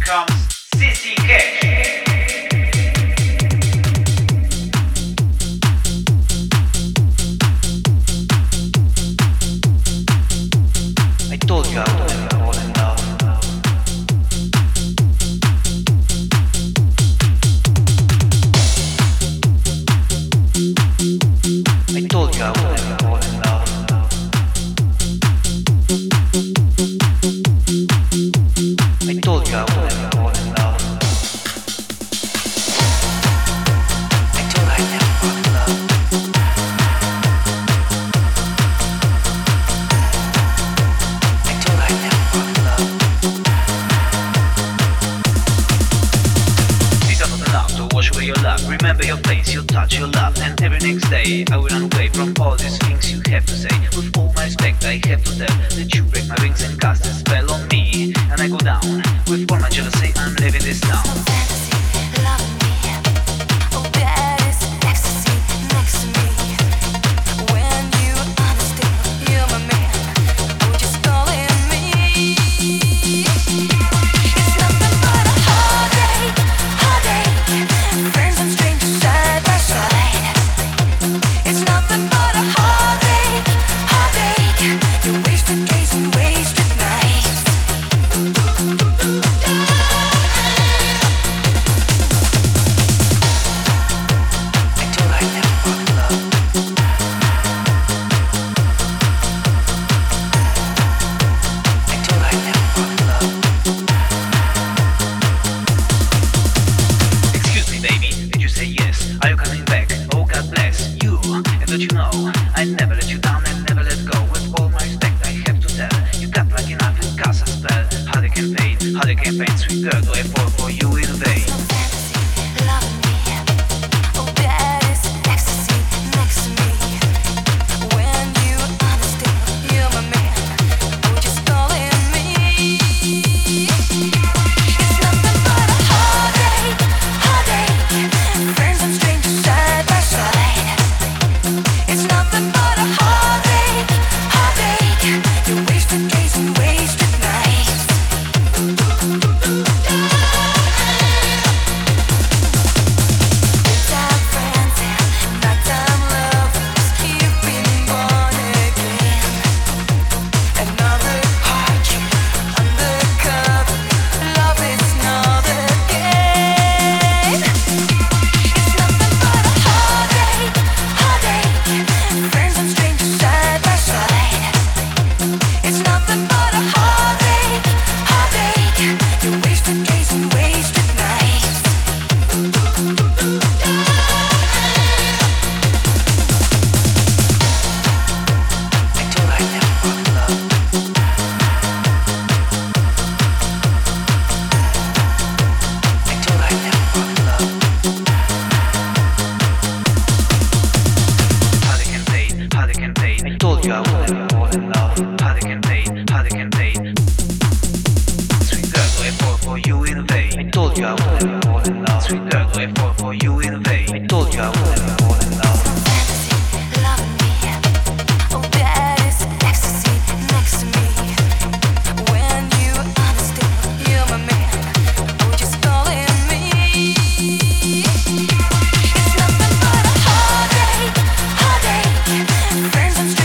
comes Sissy K. I told you I was fall in love. I told you I was fall in love. I told you I was fall in love. I told I never fall in love. I told I never fall in love. These are not enough to wash away your love. Remember your face, your touch, your love. And every next day I will run away from all these things you have to say. With all my respect I have to tell that you break my wings and cast a spell on me. And I go down with all my jealousy. I'm leaving this town. You know, I never let you down and never let go. With all my respect I have to tell you got like enough and cast a spell. How they can paint, sweet girl, do I fall for you in vain? Friends, I'm